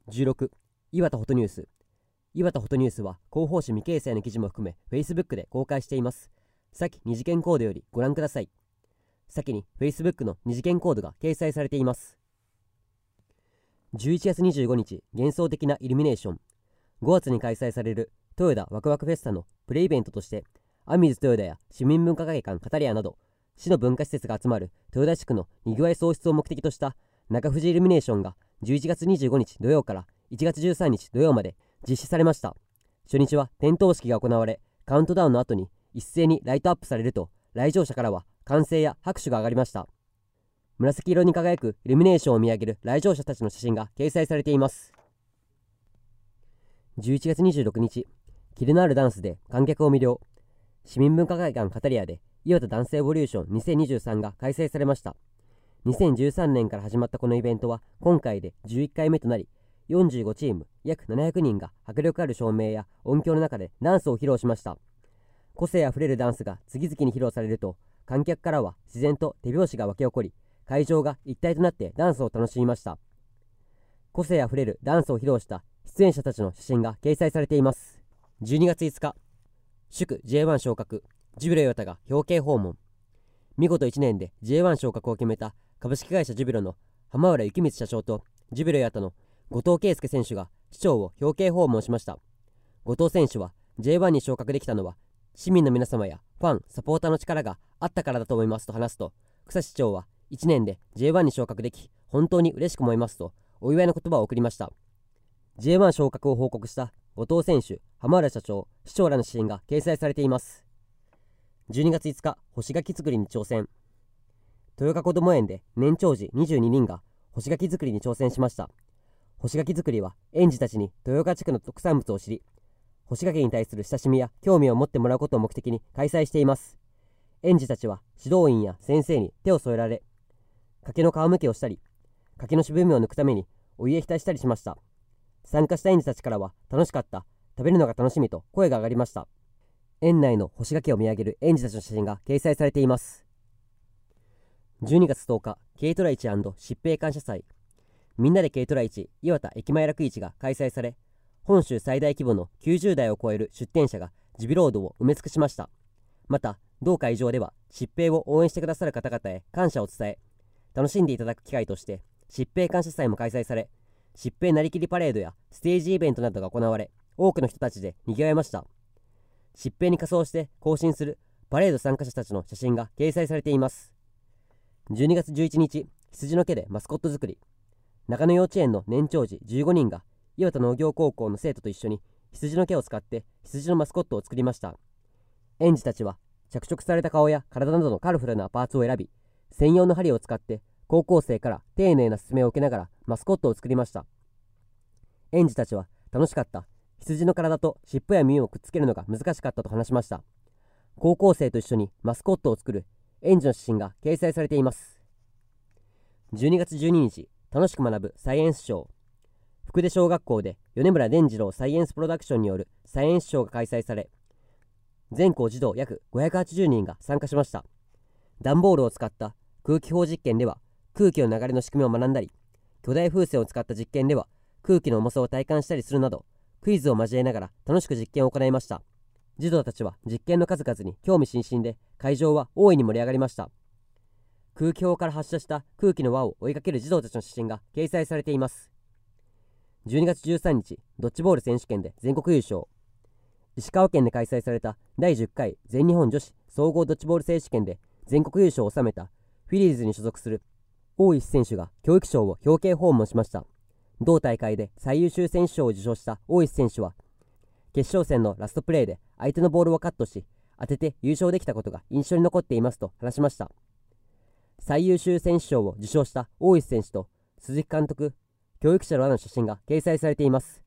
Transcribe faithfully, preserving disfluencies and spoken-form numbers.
じゅうろく、岩田フォトニュース。岩田フォトニュースは広報誌未掲載の記事も含め Facebook で公開しています。先二次元コードよりご覧ください。先に Facebook の二次元コードが掲載されています。じゅういちがつにじゅうごにち、幻想的なイルミネーション。ごがつに開催される豊田ワクワクフェスタのプレイベントとして、アミューズ豊田や市民文化会館カタリアなど市の文化施設が集まる豊田地区のにぎわい創出を目的とした中富士イルミネーションがじゅういちがつにじゅうごにち土曜からいちがつじゅうさんにち土曜まで実施されました。初日は点灯式が行われ、カウントダウンの後に一斉にライトアップされると、来場者からは歓声や拍手が上がりました。紫色に輝くイルミネーションを見上げる来場者たちの写真が掲載されています。じゅういちがつにじゅうろくにち、キレのあるダンスで観客を魅了。市民文化会館カタリアで岩田ダンスエボリューションにせんにじゅうさんが開催されました。にせんじゅうさんねんから始まったこのイベントは今回でじゅういっかいめとなり、よんじゅうごチーム約ななひゃくにんが迫力ある照明や音響の中でダンスを披露しました。個性あふれるダンスが次々に披露されると、観客からは自然と手拍子が沸き起こり、会場が一体となってダンスを楽しみました。個性あふれるダンスを披露した出演者たちの写真が掲載されています。じゅうにがついつか、祝 ジェイワン 昇格、ジュビロ磐田が表敬訪問。見事いちねんで ジェイワン 昇格を決めた株式会社ジュビロの浜浦幸光社長とジュビロ磐田の後藤圭介選手が市長を表敬訪問しました。後藤選手は ジェイワン に昇格できたのは市民の皆様やファン、サポーターの力があったからだと思いますと話すと、草市長はいちねんで ジェイワン に昇格でき本当に嬉しく思いますとお祝いの言葉を送りました。 ジェイワン 昇格を報告した後藤選手、浜浦社長、市長らの写真が掲載されています。じゅうにがついつか、干し柿作りに挑戦。豊岡こども園で年長児にじゅうににんが干し柿作りに挑戦しました。干し柿作りは園児たちに豊岡地区の特産物を知り、干し柿に対する親しみや興味を持ってもらうことを目的に開催しています。園児たちは指導員や先生に手を添えられ、柿の皮むきをしたり、柿の渋みを抜くためにお湯へ浸したりしました。参加した園児たちからは楽しかった、食べるのが楽しみと声が上がりました。園内の干し柿を見上げる園児たちの写真が掲載されています。じゅうにがつとおか、軽トラ市&疾病感謝祭。みんなで軽トラ市岩田駅前楽市が開催され、本州最大規模のきゅうじゅうだいを超える出店者がジビロードを埋め尽くしました。また同会場では疾病を応援してくださる方々へ感謝を伝え、楽しんでいただく機会として疾病感謝祭も開催され、疾病なりきりパレードやステージイベントなどが行われ、多くの人たちで賑わいました。疾病に仮装して行進するパレード参加者たちの写真が掲載されています。じゅうにがつじゅういちにち、羊の毛でマスコット作り。中野幼稚園の年長児じゅうごにんが岩田農業高校の生徒と一緒に羊の毛を使って羊のマスコットを作りました。園児たちは着色された顔や体などのカラフルなパーツを選び、専用の針を使って高校生から丁寧な説明を受けながらマスコットを作りました。園児たちは楽しかった、羊の体と尻尾や耳をくっつけるのが難しかったと話しました。高校生と一緒にマスコットを作る園児の写真が掲載されています。じゅうにがつじゅうににち、楽しく学ぶサイエンスショー。福出小学校で米村伝次郎サイエンスプロダクションによるサイエンスショーが開催され、全校児童約ごひゃくはちじゅうにんが参加しました。段ボールを使った空気砲実験では空気の流れの仕組みを学んだり、巨大風船を使った実験では空気の重さを体感したりするなど、クイズを交えながら楽しく実験を行いました。児童たちは実験の数々に興味津々で、会場は大いに盛り上がりました。空気砲から発射した空気の輪を追いかける児童たちの写真が掲載されています。じゅうにがつじゅうさんにち、ドッジボール選手権で全国優勝。石川県で開催されただいじゅっかい全日本女子総合ドッジボール選手権で全国優勝を収めたフィリーズに所属する大石選手が教育賞を表敬訪問しました。同大会で最優秀選手賞を受賞した大石選手は、決勝戦のラストプレーで相手のボールをカットし当てて優勝できたことが印象に残っていますと話しました。最優秀選手賞を受賞した大石選手と鈴木監督、教育者らの写真が掲載されています。